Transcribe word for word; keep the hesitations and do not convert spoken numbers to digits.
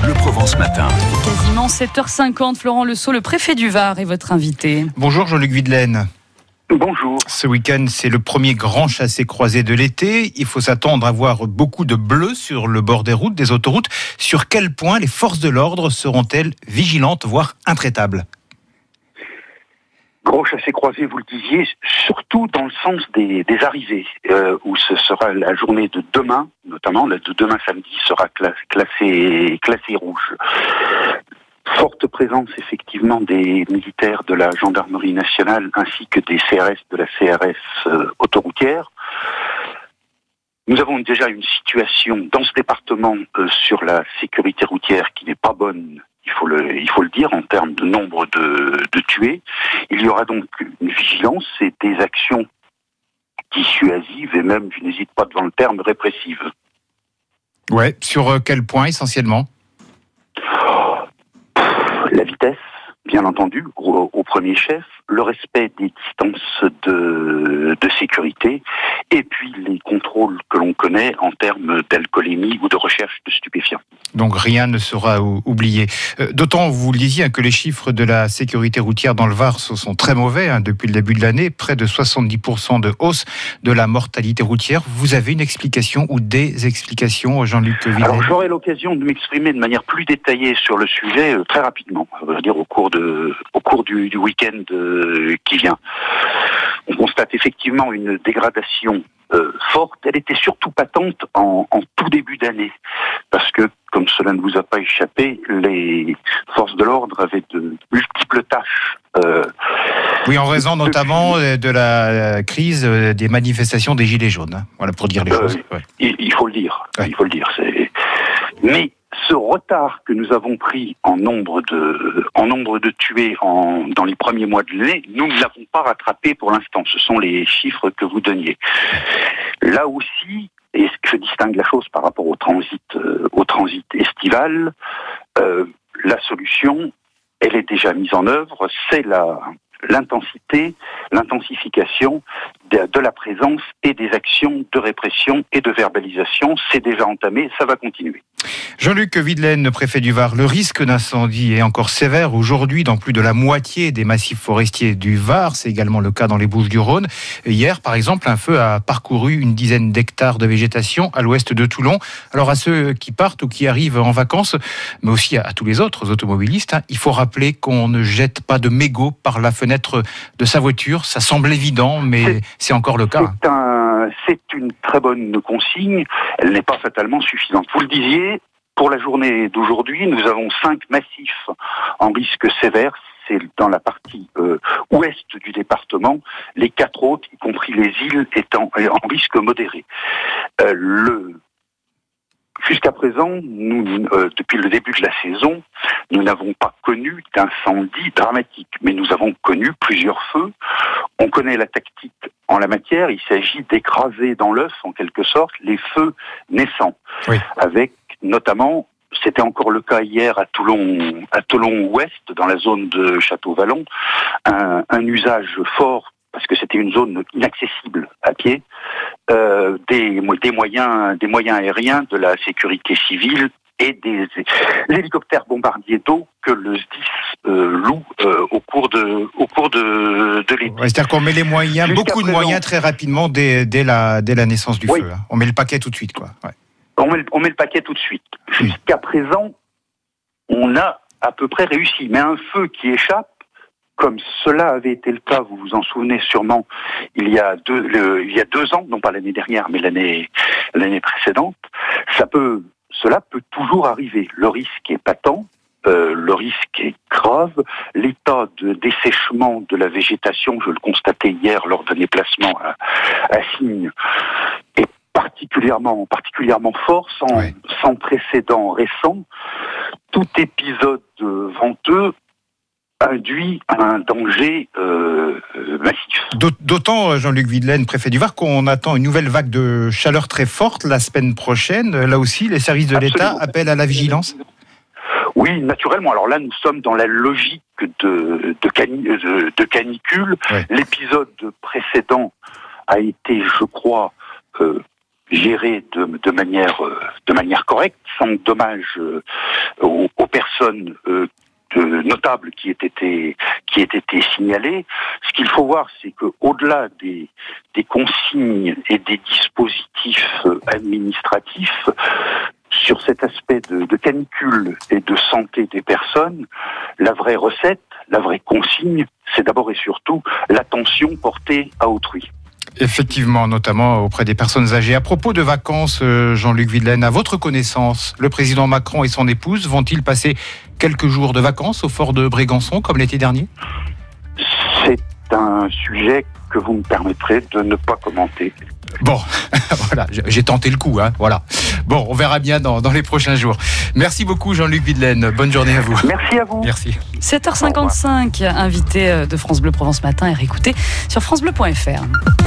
Bleu Provence Matin. Quasiment sept heures cinquante, Florent Lesault, le préfet du Var, est votre invité. Bonjour Jean-Luc Videlaine. Bonjour. Ce week-end, c'est le premier grand chassé-croisé de l'été. Il faut s'attendre à voir beaucoup de bleus sur le bord des routes, des autoroutes. Sur quel point les forces de l'ordre seront-elles vigilantes, voire intraitables ? Gros chassé-croisé, vous le disiez, surtout dans le sens des, des arrivées, euh, où ce sera la journée de demain, notamment la de demain samedi, sera classée classée rouge. Forte présence effectivement des militaires de la gendarmerie nationale ainsi que des C R S de la C R S euh, autoroutière. Nous avons déjà une situation dans ce département euh, sur la sécurité routière qui n'est pas bonne, il faut le, il faut le dire, en termes de nombre de, de tués. Il y aura donc une vigilance et des actions dissuasives et même, je n'hésite pas devant le terme, répressives. Ouais, sur quel point essentiellement ? La vitesse, bien entendu, au, au premier chef, le respect des distances de, de sécurité, et puis les contrôles que l'on connaît en termes d'alcoolémie ou de recherche de stupéfiants. Donc rien ne sera oublié. Euh, d'autant, vous le disiez, hein, que les chiffres de la sécurité routière dans le Var sont très mauvais hein, depuis le début de l'année, près de soixante-dix pour cent de hausse de la mortalité routière. Vous avez une explication ou des explications, Jean-Luc Videlaine ? Alors j'aurai l'occasion de m'exprimer de manière plus détaillée sur le sujet euh, très rapidement, je veux dire au cours de, au cours du, du week-end euh, qui vient. On constate effectivement une dégradation euh, forte. Elle était surtout patente en, en tout début d'année, parce que, comme cela ne vous a pas échappé, les forces de l'ordre avaient de multiples tâches. Euh, oui, en raison notamment depuis... de la crise des manifestations des Gilets jaunes. Hein. Voilà, pour dire les euh, choses. Ouais. Il, il faut le dire. Ouais. Il faut le dire. C'est... Mais ce retard que nous avons pris en nombre de, en nombre de tués en, dans les premiers mois de l'année, nous ne l'avons pas rattrapé pour l'instant. Ce sont les chiffres que vous donniez. Là aussi, et ce que distingue la chose par rapport au transit, euh, au transit estival, euh, la solution, elle est déjà mise en œuvre, c'est la, l'intensité, l'intensification de, de la présence et des actions de répression et de verbalisation. C'est déjà entamé, ça va continuer. Jean-Luc Videlaine, préfet du Var, le risque d'incendie est encore sévère aujourd'hui dans plus de la moitié des massifs forestiers du Var. C'est également le cas dans les Bouches-du-Rhône. Hier, par exemple, un feu a parcouru une dizaine d'hectares de végétation à l'ouest de Toulon. Alors à ceux qui partent ou qui arrivent en vacances, mais aussi à tous les autres automobilistes, hein, il faut rappeler qu'on ne jette pas de mégots par la fenêtre de sa voiture. Ça semble évident, mais c'est, c'est encore le cas. C'est, un, c'est une très bonne consigne. Elle n'est pas fatalement suffisante. Vous le disiez, pour la journée d'aujourd'hui, nous avons cinq massifs en risque sévère. C'est dans la partie euh, ouest du département. Les quatre autres, y compris les îles, étant en risque modéré. Euh, le... Jusqu'à présent, nous, euh, depuis le début de la saison, nous n'avons pas connu d'incendie dramatique, mais nous avons connu plusieurs feux. On connaît la tactique en la matière. Il s'agit d'écraser dans l'œuf, en quelque sorte, les feux naissants, oui. Avec notamment, c'était encore le cas hier à Toulon, à Toulon-Ouest, dans la zone de Château-Vallon, un, un usage fort, parce que c'était une zone inaccessible à pied, euh, des, des moyens, des moyens aériens de la sécurité civile et des, des hélicoptères bombardiers d'eau que le S D I S euh, loue euh, au cours de, au cours de, de l'été. Ouais, c'est-à-dire qu'on met les moyens, Jusqu'à beaucoup présent, de moyens très rapidement dès, dès, la, dès la naissance du oui. feu. Hein. On met le paquet tout de suite, quoi. Ouais. On met, on met le paquet tout de suite. Jusqu'à présent, on a à peu près réussi. Mais un feu qui échappe, comme cela avait été le cas, vous vous en souvenez sûrement, il y a deux, le, il y a deux ans, non pas l'année dernière, mais l'année, l'année précédente, ça peut, cela peut toujours arriver. Le risque est patent. Euh, le risque est grave. L'état de dessèchement de la végétation, je le constatais hier lors d'un déplacement à, à Signes, est particulièrement, particulièrement fort, sans, oui. sans précédent récent. Tout épisode venteux induit un danger euh, massif. D'autant, Jean-Luc Videlaine, préfet du Var, qu'on attend une nouvelle vague de chaleur très forte la semaine prochaine. Là aussi, les services de Absolument. l'État appellent à la vigilance ? Oui, naturellement. Alors là, nous sommes dans la logique de, de, cani, de, de canicule. Oui. L'épisode précédent a été, je crois, euh, géré de, de manière de manière correcte, sans dommage euh, aux, aux personnes euh, de notables qui aient été qui aient été signalées. Ce qu'il faut voir, c'est que au-delà des des consignes et des dispositifs administratifs, sur cet aspect de, de canicule et de santé des personnes, la vraie recette, la vraie consigne, c'est d'abord et surtout l'attention portée à autrui. Effectivement, notamment auprès des personnes âgées. À propos de vacances, Jean-Luc Videlaine, à votre connaissance, le président Macron et son épouse vont-ils passer quelques jours de vacances au fort de Brégançon comme l'été dernier ? C'est un sujet que vous me permettrez de ne pas commenter. Bon, voilà, j'ai tenté le coup, hein, voilà. Bon, on verra bien dans, dans les prochains jours. Merci beaucoup Jean-Luc Videlaine, bonne journée à vous. Merci à vous. Merci. sept heures cinquante-cinq, invité de France Bleu Provence Matin et réécouté sur francebleu point fr.